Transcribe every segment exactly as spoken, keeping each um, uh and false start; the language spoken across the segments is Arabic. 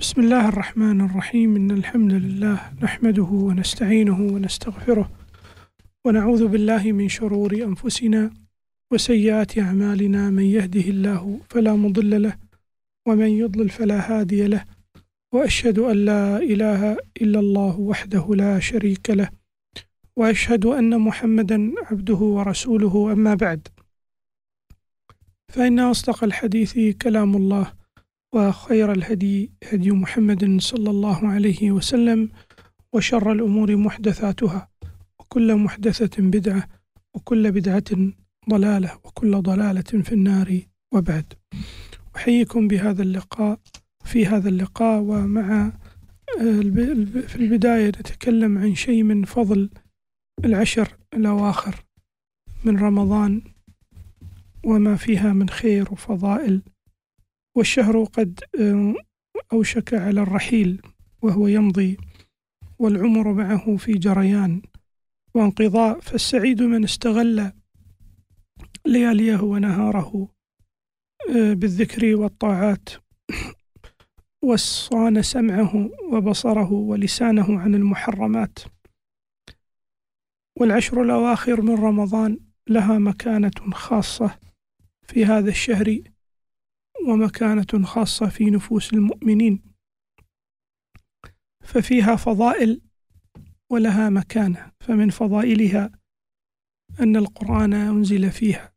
بسم الله الرحمن الرحيم. إن الحمد لله نحمده ونستعينه ونستغفره ونعوذ بالله من شرور أنفسنا وسيئات أعمالنا. من يهده الله فلا مضل له ومن يضلل فلا هادي له، وأشهد أن لا إله إلا الله وحده لا شريك له، وأشهد أن محمدا عبده ورسوله. أما بعد، فإن أصدق الحديث كلام الله، وخير الهدي هدي محمد صلى الله عليه وسلم، وشر الأمور محدثاتها، وكل محدثة بدعة، وكل بدعة ضلالة، وكل ضلالة في النار. وبعد، أحييكم بهذا اللقاء في هذا اللقاء ومع في البداية نتكلم عن شيء من فضل العشر الأواخر من رمضان وما فيها من خير وفضائل. والشهر قد أوشك على الرحيل وهو يمضي، والعمر معه في جريان وانقضاء، فالسعيد من استغل لياليه ونهاره بالذكر والطاعات، وصان سمعه وبصره ولسانه عن المحرمات. والعشر الأواخر من رمضان لها مكانة خاصة في هذا الشهر، ومكانة خاصة في نفوس المؤمنين، ففيها فضائل ولها مكانة. فمن فضائلها أن القرآن أنزل فيها،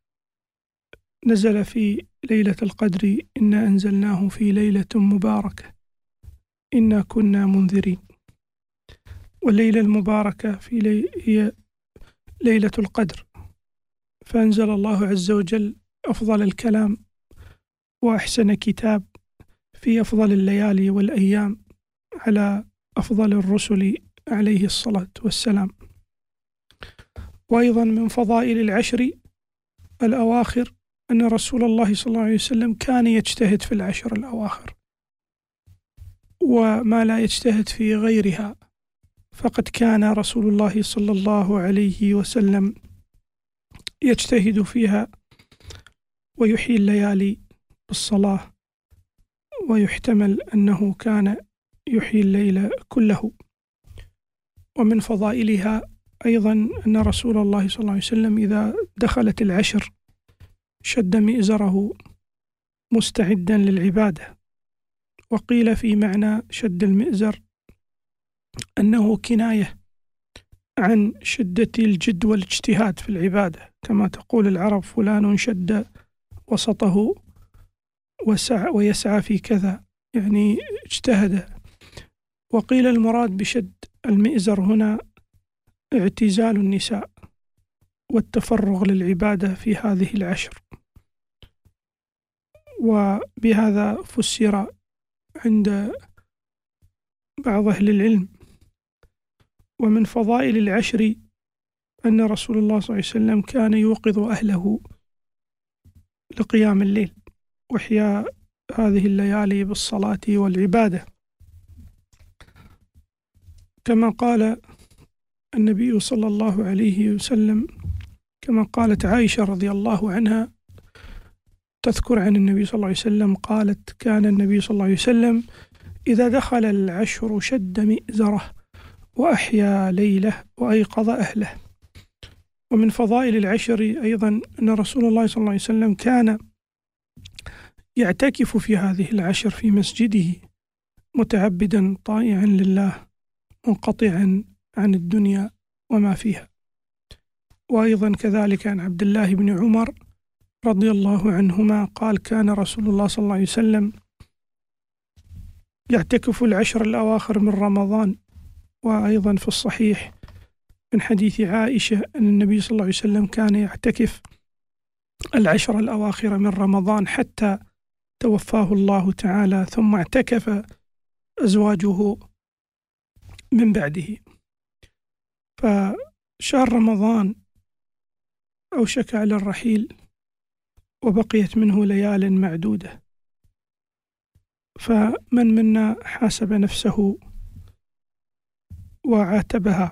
نزل في ليلة القدر: إنا أنزلناه في ليلة مباركة إنا كنا منذرين. والليلة المباركة في لي... هي ليلة القدر، فأنزل الله عز وجل أفضل الكلام وأحسن كتاب في أفضل الليالي والأيام على أفضل الرسل عليه الصلاة والسلام. وأيضا من فضائل العشر الأواخر أن رسول الله صلى الله عليه وسلم كان يجتهد في العشر الأواخر وما لا يجتهد في غيرها، فقد كان رسول الله صلى الله عليه وسلم يجتهد فيها ويحيي الليالي بالصلاة، ويحتمل أنه كان يحيي الليل كله. ومن فضائلها أيضا أن رسول الله صلى الله عليه وسلم إذا دخلت العشر شد مئزره مستعدا للعبادة. وقيل في معنى شد المئزر أنه كناية عن شدة الجد والاجتهاد في العبادة، كما تقول العرب: فلان شد وسطه وسعى ويسعى في كذا، يعني اجتهد. وقيل المراد بشد المئزر هنا اعتزال النساء والتفرغ للعبادة في هذه العشر، وبهذا فسر عند بعض أهل العلم. ومن فضائل العشر أن رسول الله صلى الله عليه وسلم كان يوقظ أهله لقيام الليل وإحياء هذه الليالي بالصلاة والعبادة، كما قال النبي صلى الله عليه وسلم، كما قالت عائشة رضي الله عنها تذكر عن النبي صلى الله عليه وسلم قالت: كان النبي صلى الله عليه وسلم إذا دخل العشر شد مئزره وأحيا ليله وأيقظ أهله. ومن فضائل العشر أيضا أن رسول الله صلى الله عليه وسلم كان يعتكف في هذه العشر في مسجده متعبدا طائعا لله منقطعا عن الدنيا وما فيها. وأيضا كذلك عن عبد الله بن عمر رضي الله عنهما قال: كان رسول الله صلى الله عليه وسلم يعتكف العشر الأواخر من رمضان. وأيضا في الصحيح من حديث عائشة أن النبي صلى الله عليه وسلم كان يعتكف العشر الأواخر من رمضان حتى توفاه الله تعالى، ثم اعتكف أزواجه من بعده. فشهر رمضان أوشك على الرحيل وبقيت منه ليال معدودة، فمن منا حاسب نفسه وعاتبها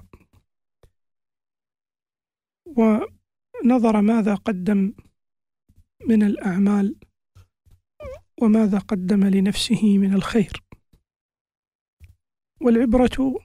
ونظر ماذا قدم من الأعمال وماذا قدم لنفسه من الخير. والعبرة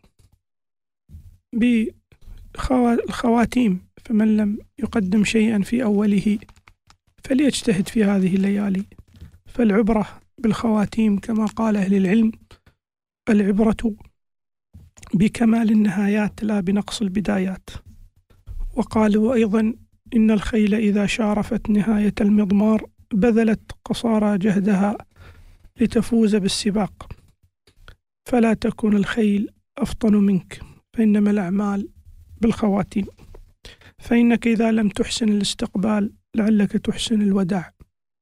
بالخواتيم، فمن لم يقدم شيئا في أوله فليجتهد في هذه الليالي. فالعبرة بالخواتيم كما قال أهل العلم: العبرة بكمال النهايات لا بنقص البدايات. وقالوا أيضا: إن الخيل إذا شارفت نهاية المضمار بذلت قصارى جهدها لتفوز بالسباق، فلا تكن الخيل أفطن منك، فإنما الأعمال بالخواتيم، فإنك إذا لم تحسن الاستقبال لعلك تحسن الوداع.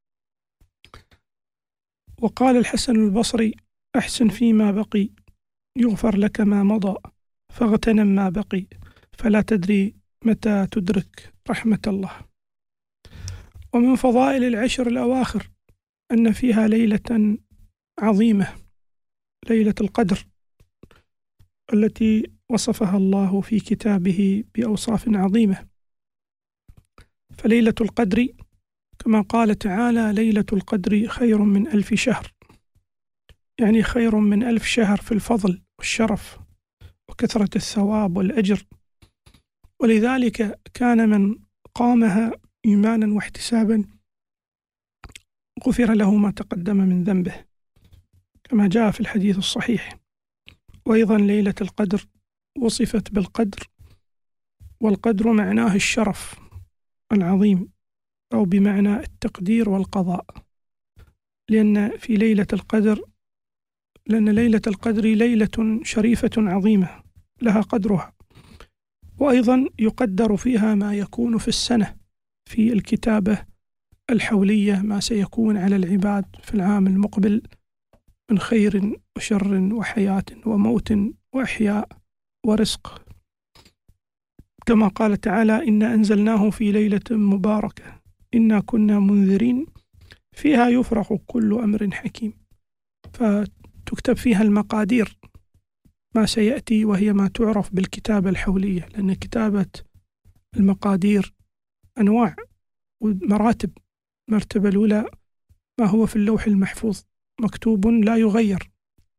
وقال الحسن البصري: أحسن فيما بقي يغفر لك ما مضى، فاغتنم ما بقي، فلا تدري متى تدرك رحمة الله. ومن فضائل العشر الأواخر أن فيها ليلة عظيمة، ليلة القدر، التي وصفها الله في كتابه بأوصاف عظيمة. فليلة القدر كما قال تعالى: ليلة القدر خير من ألف شهر، يعني خير من ألف شهر في الفضل والشرف وكثرة الثواب والأجر. ولذلك كان من قامها إيمانا واحتسابا غفر له ما تقدم من ذنبه، كما جاء في الحديث الصحيح. وأيضا ليلة القدر وصفت بالقدر، والقدر معناه الشرف العظيم، أو بمعنى التقدير والقضاء، لأن في ليلة القدر لأن ليلة القدر ليلة شريفة عظيمة لها قدرها. وأيضا يقدر فيها ما يكون في السنة في الكتابة الحولية، ما سيكون على العباد في العام المقبل من خير وشر وحياة وموت وإحياء ورزق، كما قال تعالى: إنا أنزلناه في ليلة مباركة إنا كنا منذرين فيها يفرق كل أمر حكيم. فتكتب فيها المقادير ما سيأتي، وهي ما تعرف بالكتابة الحولية، لأن كتابة المقادير أنواع ومراتب. المرتبة الأولى ما هو في اللوح المحفوظ مكتوب لا يغير،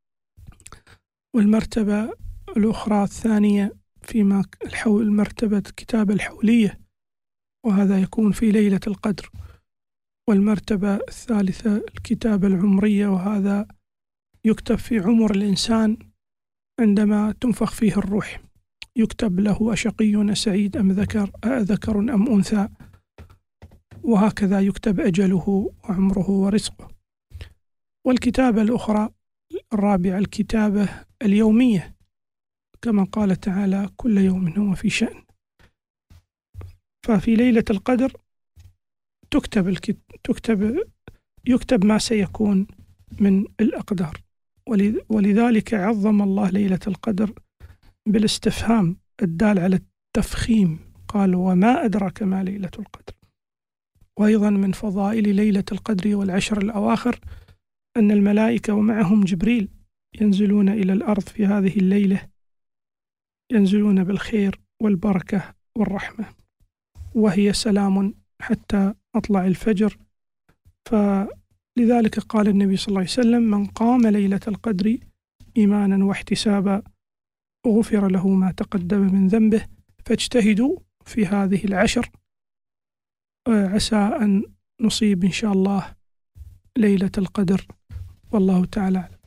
والمرتبة الأخرى الثانية فيما الحول مرتبة كتابة الحولية، وهذا يكون في ليلة القدر. والمرتبة الثالثة الكتابة العمرية، وهذا يكتب في عمر الإنسان عندما تنفخ فيه الروح، يكتب له أشقي سعيد أم ذكر أذكر أم أنثى، وهكذا يكتب أجله وعمره ورزقه. والكتابة الأخرى الرابعة الكتابة اليومية، كما قال تعالى: كل يوم هو في شأن. ففي ليلة القدر تكتب الكت... تكتب يكتب ما سيكون من الأقدار. ولذلك عظم الله ليلة القدر بالاستفهام الدال على التفخيم، قال: وما أدراك ما ليلة القدر. وأيضا من فضائل ليلة القدر والعشر الأواخر أن الملائكة ومعهم جبريل ينزلون إلى الأرض في هذه الليلة، ينزلون بالخير والبركة والرحمة، وهي سلام حتى مطلع الفجر. فلذلك قال النبي صلى الله عليه وسلم: من قام ليلة القدر إيمانا واحتسابا غفر له ما تقدم من ذنبه. فاجتهدوا في هذه العشر، عسى أن نصيب إن شاء الله ليلة القدر، والله تعالى أعلم.